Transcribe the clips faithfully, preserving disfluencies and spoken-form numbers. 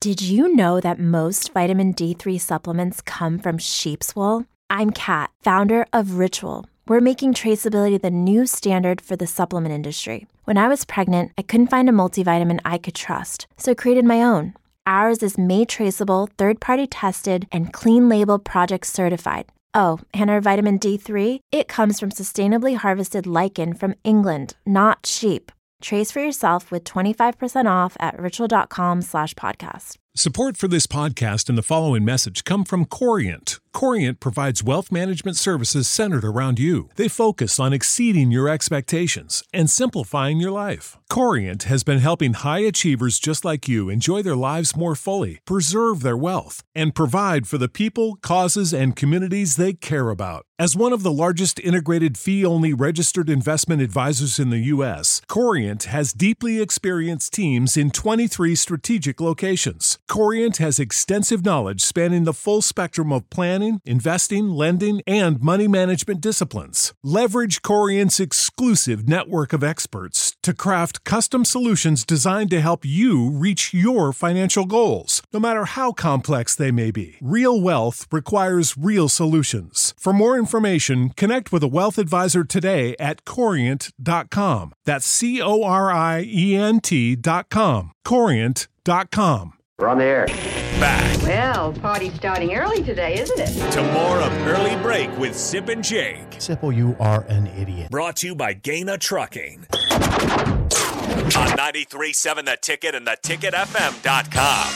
Did you know that most vitamin D three supplements come from sheep's wool? I'm Kat, founder of Ritual. We're making traceability the new standard for the supplement industry. When I was pregnant, I couldn't find a multivitamin I could trust, so I created my own. Ours is made traceable, third-party tested, and clean label project certified. Oh, and our vitamin D three, it comes from sustainably harvested lichen from England, not sheep. Trace for yourself with twenty-five percent off at ritual.com slash podcast. Support for this podcast and the following message come from Corient. Corient provides wealth management services centered around you. They focus on exceeding your expectations and simplifying your life. Corient has been helping high achievers just like you enjoy their lives more fully, preserve their wealth, and provide for the people, causes, and communities they care about. As one of the largest integrated fee-only registered investment advisors in the U S, Corient has deeply experienced teams in twenty-three strategic locations. Corient has extensive knowledge spanning the full spectrum of planning, investing, lending, and money management disciplines. Leverage Corient's exclusive network of experts to craft custom solutions designed to help you reach your financial goals, no matter how complex they may be. Real wealth requires real solutions. For more information, connect with a wealth advisor today at corient dot com. That's C O R I E N T dot com. corient dot com. We're on the air. Back Well, party's starting early today, isn't it? to more of Early Break with Sip and Jake. Simple, you are an idiot. Brought to you by Gaina Trucking. On ninety-three point seven The Ticket and the ticket f m dot com.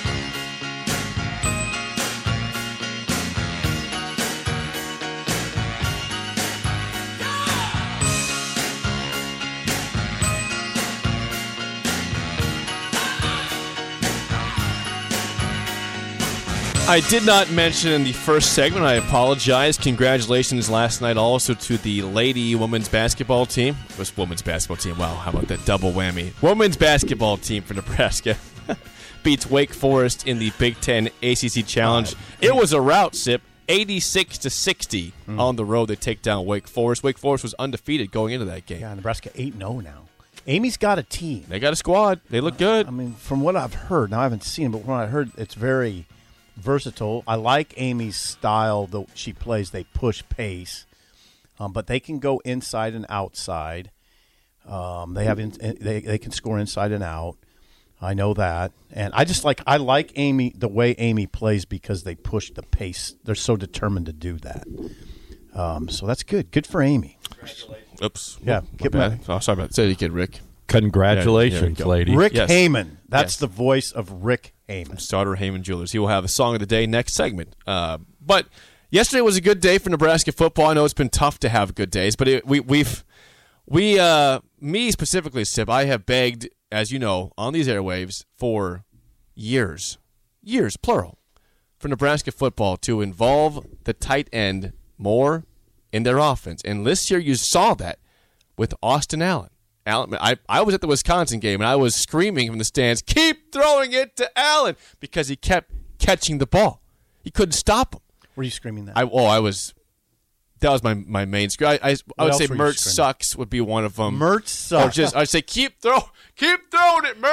I did not mention in the first segment, I apologize. Congratulations last night also to the lady women's basketball team. It was women's basketball team. Wow, how about that double whammy? Women's basketball team for Nebraska beats Wake Forest in the Big Ten A C C Challenge. It was a rout, Sip. eighty-six to sixty mm. on the road. They take down Wake Forest. Wake Forest was undefeated going into that game. Yeah, Nebraska eight and oh now. Amy's got a team. They got a squad. They look good. I mean, from what I've heard, now I haven't seen it, but when I heard, it's very versatile. I like Amy's style, though she plays. They push pace, um, but they can go inside and outside. Um, they have in, they they can score inside and out. I know that, and I just like I like Amy the way Amy plays because they push the pace. They're so determined to do that. Um, so that's good. Good for Amy. Oops. Yeah. My my, oh, sorry about that. Say it again, Rick. Congratulations, yeah, lady. Rick yes. Heyman. That's yes. the voice of Rick Heyman. Starter Heyman Jewelers. He will have a song of the day next segment. Uh, but yesterday was a good day for Nebraska football. I know it's been tough to have good days, but it, we, we've, we, uh, me specifically, Sip, I have begged, as you know, on these airwaves for years, years, plural, for Nebraska football to involve the tight end more in their offense. And this year you saw that with Austin Allen. Allen, I, I was at the Wisconsin game, and I was screaming from the stands, keep throwing it to Allen, because he kept catching the ball. He couldn't stop him. Were you screaming that? I, oh, I was – that was my, my main scream. I, I, I would say Mertz sucks would be one of them. Mertz sucks. Or just I'd say keep, throw, keep throwing it,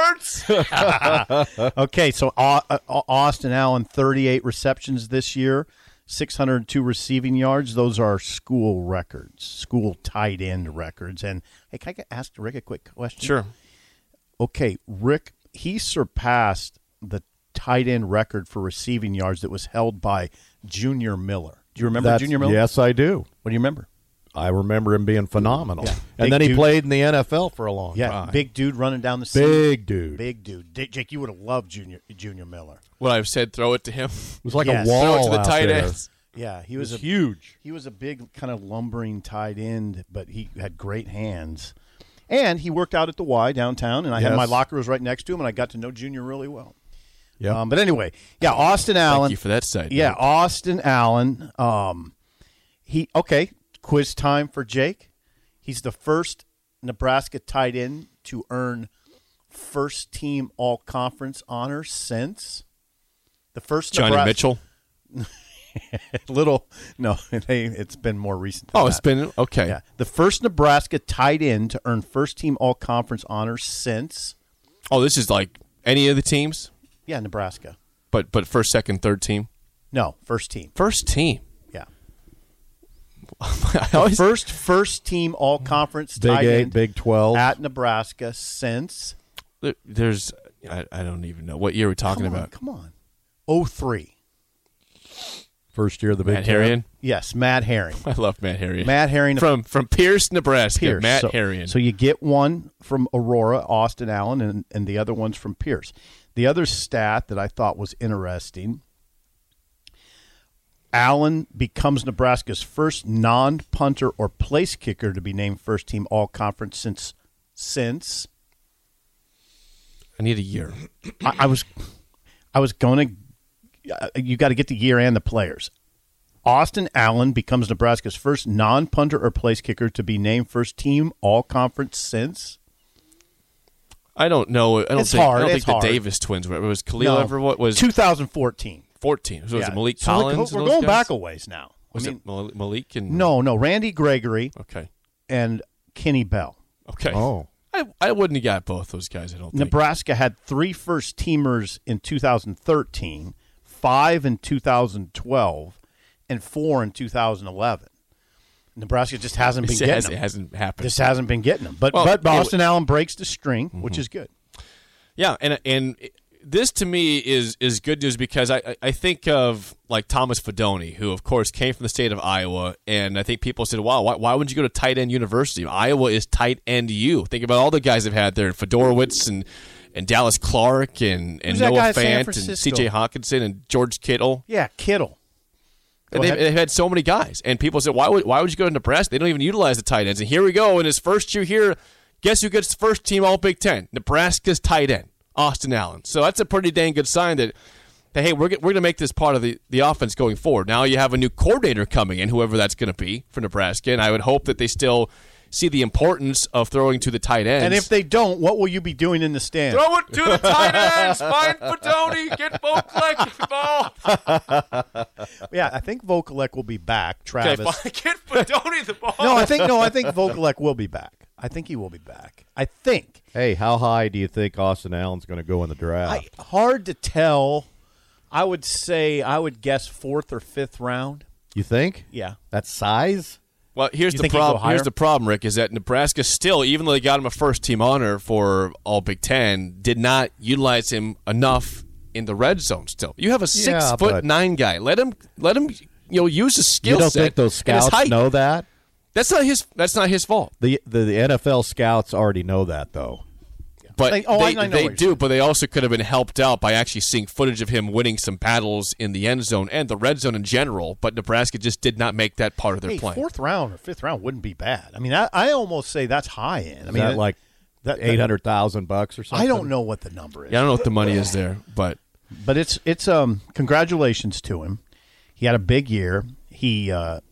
Mertz. Okay, so uh, uh, Austin Allen, thirty-eight receptions this year. six hundred two receiving yards. Those are school records, school tight end records. And, hey, can I ask Rick a quick question? Sure. Okay, Rick, he surpassed the tight end record for receiving yards that was held by Junior Miller. Do you remember That's, Junior Miller? Yes, I do. What do you remember? I remember him being phenomenal. Yeah. And then he dude. played in the N F L for a long Yeah, time. big dude running down the seam. Big dude. Big dude. D- Jake, you would have loved Junior Junior Miller. What I've said, throw it to him. It was like Yes. a wall Throw it to the out tight there. ends. Yeah, he It was, was a, huge. He was a big kind of lumbering tight end, but he had great hands. And he worked out at the Y downtown, and I had Yes. my locker was right next to him, and I got to know Junior really well. Yeah. Um, but anyway, yeah, Austin Allen. Thank you for that side. Yeah, note. Austin Allen. Um, he okay. Quiz time for Jake. He's the first Nebraska tight end to earn first team all conference honors since the first Johnny Nebraska- Mitchell. Little no, they, it's been more recent. than Oh, that. it's been okay. Yeah, the first Nebraska tight end to earn first team all conference honors since. Oh, this is like any of the teams. Yeah, Nebraska. But but first, second, third team? No, first team. First team. Yeah. I always, First first team all conference Big tight Eight, end Big Twelve. at Nebraska since there- there's I, I don't even know what year we're talking come on, about. Come on. oh three. First year of the Big Matt Ten. Harrion. Yes, Matt Herring. I love Matt Harrion. Matt Herring from from Pierce, Nebraska. Pierce. Matt so, Harrion. So you get one from Aurora, Austin Allen, and, and the other one's from Pierce. The other stat that I thought was interesting, Allen becomes Nebraska's first non-punter or place kicker to be named first team all-conference since since I need a year. I, I was I was going to you got to get the year and the players. Austin Allen becomes Nebraska's first non-punter or place kicker to be named first team all-conference since. I don't know. I don't It's think, hard. I don't It's think the hard. Davis twins were. It was Khalil No. ever what was two thousand fourteen. fourteen. So was Yeah. it Malik So we're- Collins? We're, and those going guys? back a ways now. Was I mean, it Mal- Malik and no, no, Randy Gregory Okay. and Kenny Bell. Okay. Oh. I I wouldn't have got both those guys. I don't think. Nebraska had three first teamers in two thousand thirteen, five in two thousand twelve, and four in two thousand eleven. Nebraska just hasn't been It getting has- them. it hasn't happened. Just hasn't been getting them. But Well, but it- Austin Allen breaks the string, Mm-hmm. which is good. Yeah, and and this to me is is good news because I I think of like Thomas Fedoni, who of course came from the state of Iowa, and I think people said, "Wow, why, why wouldn't you go to tight end university?" Iowa is tight end U. Think about all the guys they've had there: Fedorowicz and and Dallas Clark and and Who's that guy Noah at San Fant and Francisco? C J Hawkinson and George Kittle. Yeah, Kittle. And Go they've, ahead. they've had so many guys, and people said, "Why would why would you go to Nebraska? They don't even utilize the tight ends." And here we go in his first year here. Guess who gets first team All Big Ten? Nebraska's tight end, Austin Allen. So that's a pretty dang good sign that, that hey, we're we're going to make this part of the, the offense going forward. Now you have a new coordinator coming in, whoever that's going to be for Nebraska, and I would hope that they still see the importance of throwing to the tight ends. And if they don't, what will you be doing in the stands? throw it to the tight ends, find Fedoni, get Vokalek the ball. Yeah, I think Vokalek will be back. Okay, Travis. fine, get Fedoni the ball. No, I think no, I think Vokalek will be back. I think he will be back. I think. Hey, how high do you think Austin Allen's going to go in the draft? I, hard to tell. I would say I would guess fourth or fifth round. you think? Yeah. That size? Well, here's You the think he'd go problem. higher? Here's the problem, Rick, is that Nebraska still, even though they got him a first team honor for All Big Ten, did not utilize him enough in the red zone. Still, you have a six Yeah, foot but- nine guy. Let him, let him, you know, use his skill You don't set think those and his scouts height. know that? That's not his. That's not his fault. The, the the N F L scouts already know that, though. But They- oh, they, I- I know they what you're do. saying. But they also could have been helped out by actually seeing footage of him winning some battles in the end zone and the red zone in general. But Nebraska just did not make that part of their Hey, plan. fourth round or fifth round wouldn't be bad. I mean, I, I almost say that's high end. I Is mean, that like that- eight hundred thousand bucks or something? I don't know what the number is. Yeah, I don't know what the money is there, but But it's it's um congratulations to him. He had a big year. He uh,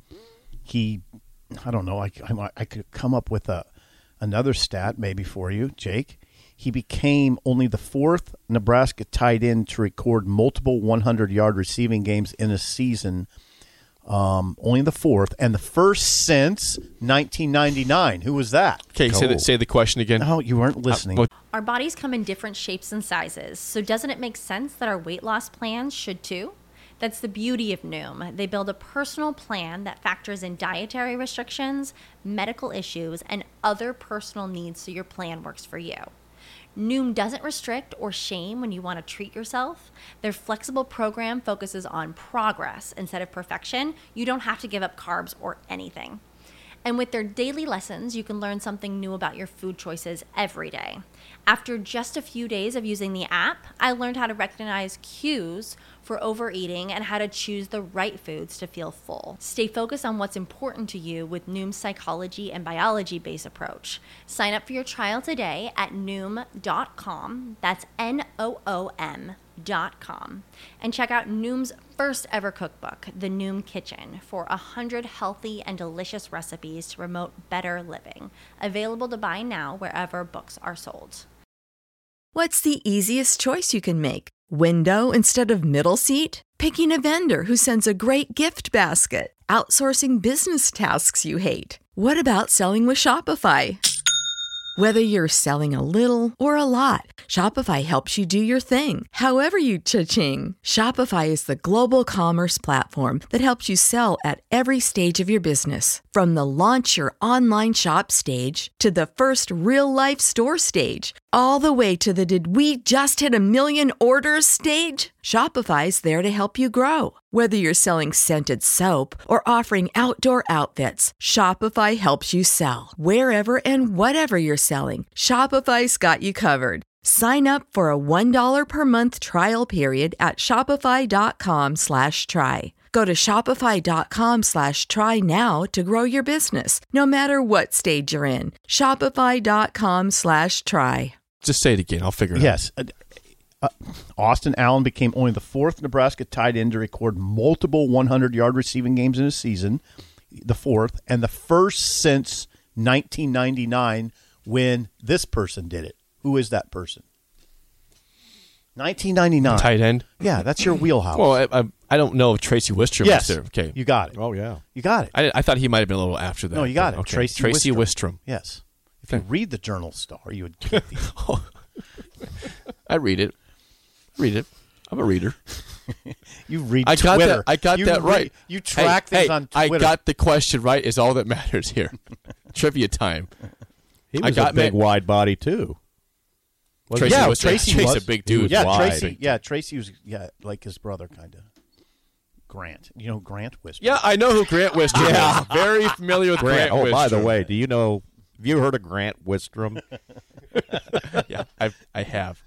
he I don't know. I, I I could come up with a another stat maybe for you, Jake. He became only the fourth Nebraska tight end to record multiple hundred-yard receiving games in a season. Um, only the fourth, and the first since nineteen ninety-nine. Who was that? okay. Say, Oh. the, say the question again. No, you weren't listening. Uh, what- Our bodies come in different shapes and sizes, so doesn't it make sense that our weight loss plans should too? That's the beauty of Noom. They build a personal plan that factors in dietary restrictions, medical issues, and other personal needs so your plan works for you. Noom doesn't restrict or shame when you want to treat yourself. Their flexible program focuses on progress instead of perfection. You don't have to give up carbs or anything. And with their daily lessons, you can learn something new about your food choices every day. After just a few days of using the app, I learned how to recognize cues for overeating and how to choose the right foods to feel full. Stay focused on what's important to you with Noom's psychology and biology-based approach. Sign up for your trial today at noom dot com. That's N O O M dot com. And check out Noom's first ever cookbook, The Noom Kitchen, for one hundred healthy and delicious recipes to promote better living. Available to buy now wherever books are sold. What's the easiest choice you can make? Window instead of middle seat? Picking a vendor who sends a great gift basket? Outsourcing business tasks you hate? What about selling with Shopify? Whether you're selling a little or a lot, Shopify helps you do your thing, however you cha-ching. Shopify is the global commerce platform that helps you sell at every stage of your business. From the launch your online shop stage to the first real-life store stage, all the way to the did we just hit a million orders stage. Shopify's there to help you grow. Whether you're selling scented soap or offering outdoor outfits, Shopify helps you sell. Wherever and whatever you're selling, Shopify's got you covered. Sign up for a one dollar per month trial period at shopify.com slash try. Go to shopify.com slash try now to grow your business, no matter what stage you're in. Shopify.com slash try. Just say it again. I'll figure it yes. out. Yes. Uh, Austin Allen became only the fourth Nebraska tight end to record multiple hundred-yard receiving games in a season, the fourth, and the first since nineteen ninety-nine when this person did it. Who is that person? nineteen ninety-nine. Tight end? Yeah, that's your wheelhouse. Well, I, I, I don't know if Tracy Wistrom yes, was there. Okay. You got it. Oh, yeah. You got it. I, I thought he might have been a little after that. No, you got it. Okay. Tracy, Tracy Wistrom. Wistrom. Yes. If you read the Journal Star, you would get these. I read it. Read it. I'm a reader. You read I got Twitter. that. I got you that right. Read, you track hey, things hey, on Twitter. I got the question right. Is all that matters here. Trivia time. He I was got a big man- wide body too. Tracy yeah, was Tracy Tracy's was a big dude. Yeah, wide. Tracy. Yeah, Tracy was yeah like his brother kind of. Grant, you know Grant Wistrom. Yeah, I know who Grant Wistrom Yeah. is. Very familiar with Grant. Grant. Oh, by the Wistrom. way, do you know? Have you heard of Grant Wistrom? Yeah, I I have.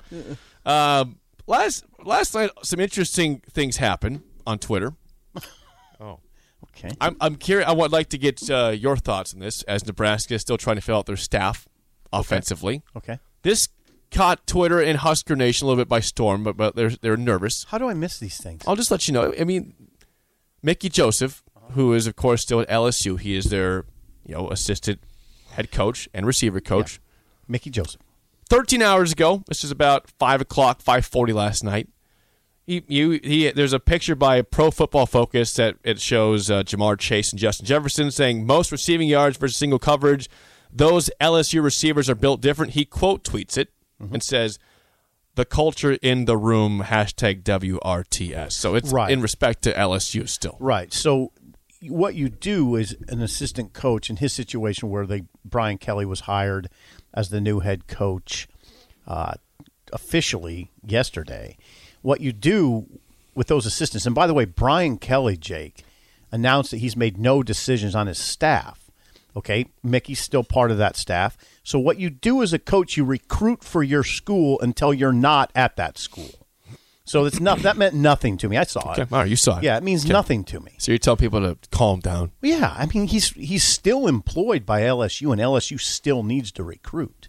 Um, last last night, some interesting things happened on Twitter. Oh, okay. I'm I'm curious. I would like to get uh, your thoughts on this, as Nebraska is still trying to fill out their staff offensively. Okay. This caught Twitter and Husker Nation a little bit by storm, but but they're they're nervous. How do I miss these things? I'll just let you know. I mean, Mickey Joseph, who is of course still at L S U, he is their you know assistant head coach and receiver coach. Yeah. Mickey Joseph. Thirteen hours ago, this is about five o'clock, five forty last night. He, you, he, there's a picture by Pro Football Focus that it shows uh, Jamar Chase and Justin Jefferson saying most receiving yards versus single coverage. Those L S U receivers are built different. He quote tweets it mm-hmm. and says, "The culture in the room." Hashtag W R T S. So it's right. in respect to L S U still. Right. So what you do is an assistant coach in his situation where they Brian Kelly was hired as the new head coach uh, officially yesterday. What you do with those assistants, and by the way, Brian Kelly, Jake, announced that he's made no decisions on his staff. Okay, Mickey's still part of that staff. So what you do as a coach, you recruit for your school until you're not at that school. So it's not that meant nothing to me. I saw it. Okay, all right, you saw it. Yeah, it means okay. nothing to me. So you're telling people to calm down. Yeah, I mean he's he's still employed by L S U, and L S U still needs to recruit.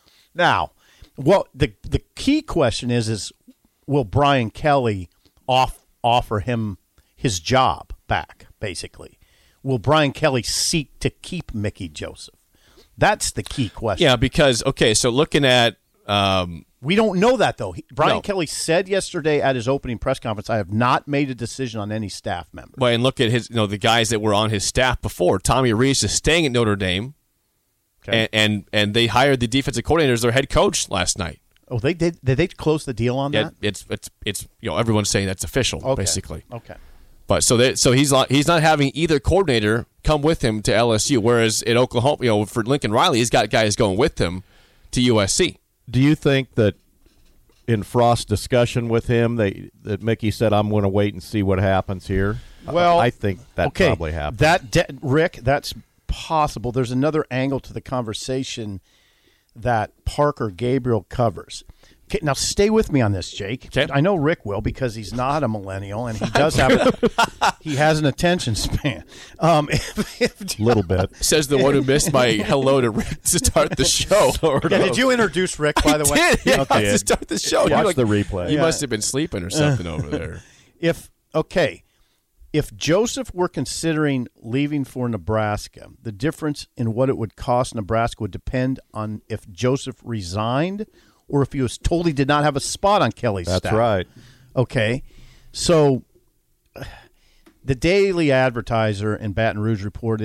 Now, what the the key question is is will Brian Kelly off offer him his job back? Basically, will Brian Kelly seek to keep Mickey Joseph? That's the key question. Yeah, because okay, so looking at. Um, We don't know that, though. He, Brian no. Kelly said yesterday at his opening press conference, I have not made a decision on any staff member. Well, and look at his, you know, the guys that were on his staff before. Tommy Rees is staying at Notre Dame, Okay. and, and and they hired the defensive coordinator as their head coach last night. Oh, they did. Did they close the deal on Yeah, that? it's it's it's you know everyone's saying that's official, Okay. basically. Okay. But so they, so he's not he's not having either coordinator come with him to L S U, whereas at Oklahoma, you know, for Lincoln Riley, he's got guys going with him to U S C. Do you think that in Frost's discussion with him, they, that Mickey said, "I'm going to wait and see what happens here"? Well, I think that okay, probably happened. That de- Rick, that's possible. There's another angle to the conversation that Parker Gabriel covers. Okay, now stay with me on this, Jake. Okay. I know Rick will because he's not a millennial and he does have a, he has an attention span. Um, if, if, A little bit. Says the one who missed my hello to Rick to start the show. yeah, did you introduce Rick, by the way? I did, yeah, Okay. to start the show. Watch You're like- the replay. You Yeah. must have been sleeping or something over there. If okay, if Joseph were considering leaving for Nebraska, the difference in what it would cost Nebraska would depend on if Joseph resigned or if he was told he did not have a spot on Kelly's That's staff. right. Okay, so the Daily Advertiser in Baton Rouge reported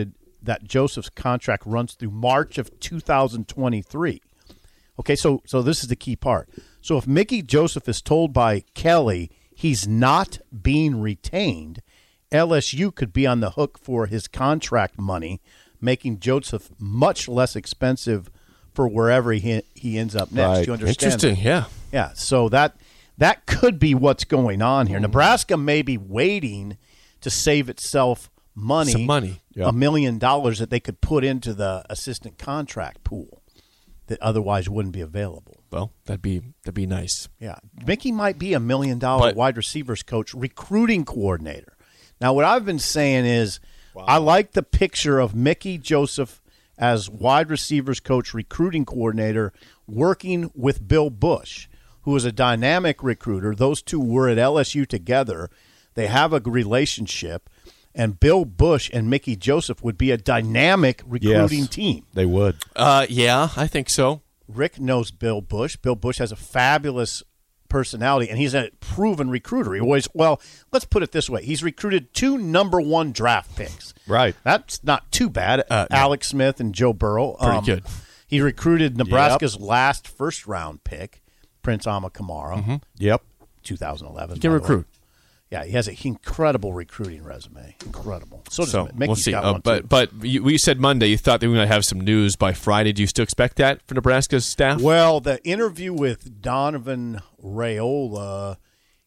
that Joseph's contract runs through March of two thousand twenty-three. Okay, so so this is the key part. So if Mickey Joseph is told by Kelly he's not being retained, L S U could be on the hook for his contract money, making Joseph much less expensive for wherever he he ends up next. Right. Do you understand? Interesting, that? yeah. Yeah, so that that could be what's going on here. Mm. Nebraska may be waiting to save itself money, Some money. Yeah. a million dollars that they could put into the assistant contract pool that otherwise wouldn't be available. Well, that'd be that'd be nice. Yeah, Mickey might be a million dollar But- wide receivers coach, recruiting coordinator. Now, what I've been saying is, wow. I like the picture of Mickey Joseph as wide receivers coach, recruiting coordinator, working with Bill Bush, who is a dynamic recruiter. Those two were at L S U together. They have a relationship, and Bill Bush and Mickey Joseph would be a dynamic recruiting Yes, team. They would. Uh, yeah, I think so. Rick knows Bill Bush. Bill Bush has a fabulous personality, and he's a proven recruiter. He always, well, let's put it this way. He's recruited two number one draft picks. Right. That's not too bad. Uh, no. Alex Smith and Joe Burrow. Pretty Um, good. He recruited Nebraska's last first-round pick, Prince Ama Kamara, Mm-hmm. Yep. two thousand eleven. He can by the way. recruit. Yeah, he has an incredible recruiting resume. Incredible. So does So Mickey's we'll see. got Uh, one, but too. but you, we said Monday. You thought that we were going to have some news by Friday. Do you still expect that for Nebraska's staff? Well, the interview with Donovan Raiola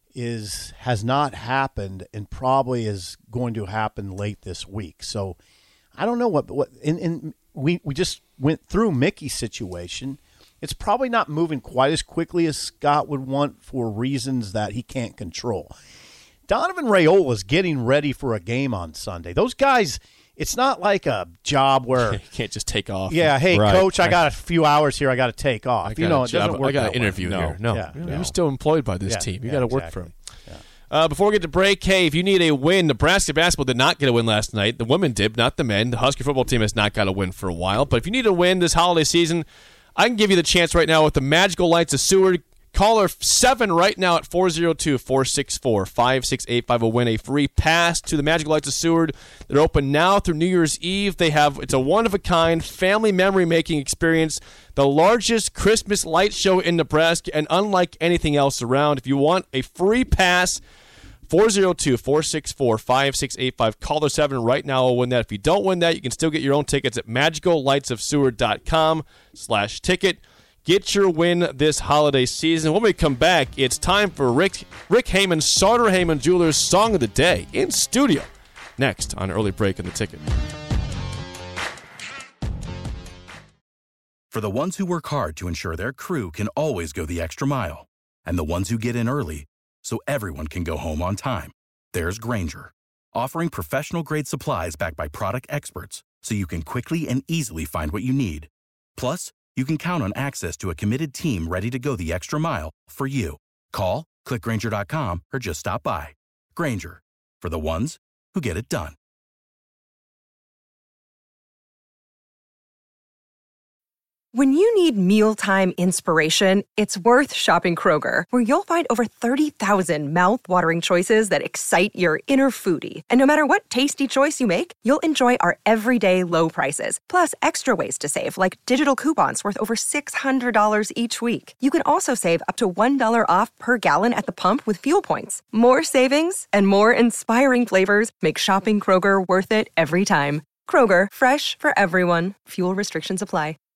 is has not happened and probably is going to happen late this week. So I don't know what what and, and we we just went through Mickey's situation. It's probably not moving quite as quickly as Scott would want for reasons that he can't control. Donovan Raiola is getting ready for a game on Sunday. Those guys, it's not like a job where you can't just take off. yeah, hey, Right. coach, I got a few hours here. I got to take off. I got you know, a it doesn't job. work I got that an way. interview No. here. No, Yeah, you're no. still employed by this Yeah, team. You yeah, got to work exactly. for them. Uh, before we get to break, hey, if you need a win, Nebraska basketball did not get a win last night. The women did, not the men. The Husker football team has not got a win for a while. But if you need a win this holiday season, I can give you the chance right now with the Magical Lights of Seward. Caller seven right now at four oh two, four six four, five six eight five will win a free pass to the Magical Lights of Seward. They're open now through New Year's Eve. They have it's a one-of-a-kind family memory-making experience, the largest Christmas light show in Nebraska, and unlike anything else around. If you want a free pass, four oh two, four six four, five six eight five. Caller seven right now will win that. If you don't win that, you can still get your own tickets at magical lights of seward dot com slash ticket. Get your win this holiday season. When we come back, it's time for Rick Rick Heyman's Sauter Heyman Jewelers Song of the Day in studio. Next on Early Break in the Ticket. For the ones who work hard to ensure their crew can always go the extra mile, and the ones who get in early so everyone can go home on time, there's Grainger, offering professional-grade supplies backed by product experts so you can quickly and easily find what you need. Plus, you can count on access to a committed team ready to go the extra mile for you. Call, click Grainger dot com, or just stop by. Grainger, for the ones who get it done. When you need mealtime inspiration, it's worth shopping Kroger, where you'll find over thirty thousand mouth-watering choices that excite your inner foodie. And no matter what tasty choice you make, you'll enjoy our everyday low prices, plus extra ways to save, like digital coupons worth over six hundred dollars each week. You can also save up to one dollar off per gallon at the pump with fuel points. More savings and more inspiring flavors make shopping Kroger worth it every time. Kroger, fresh for everyone. Fuel restrictions apply.